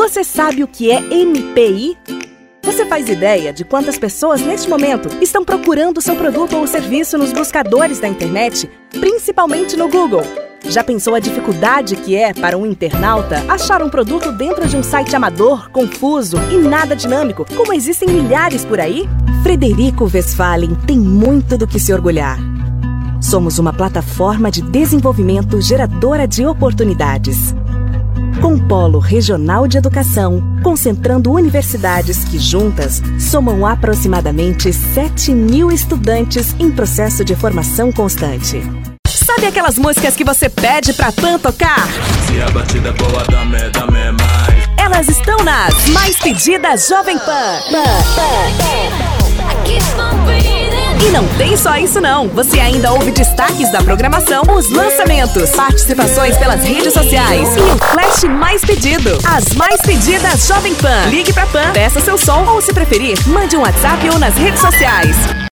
Você sabe o que é MPI? Você faz ideia de quantas pessoas neste momento estão procurando seu produto ou serviço nos buscadores da internet, principalmente no Google? Já pensou a dificuldade que é para um internauta achar um produto dentro de um site amador, confuso e nada dinâmico, como existem milhares por aí? Frederico Westphalen tem muito do que se orgulhar. Somos uma plataforma de desenvolvimento geradora de oportunidades. Com polo regional de educação, concentrando universidades que juntas somam aproximadamente 7.000 estudantes em processo de formação constante. Sabe aquelas músicas que você pede pra Pan tocar? Se a batida é boa, dame mais. Elas estão nas Mais Pedidas Jovem Pan. E não tem só isso não, você ainda ouve destaques da programação, os lançamentos, participações pelas redes sociais e o Flash Mais Pedido. As Mais Pedidas Jovem Pan. Ligue pra Pan, peça seu som ou, se preferir, mande um WhatsApp ou nas redes sociais.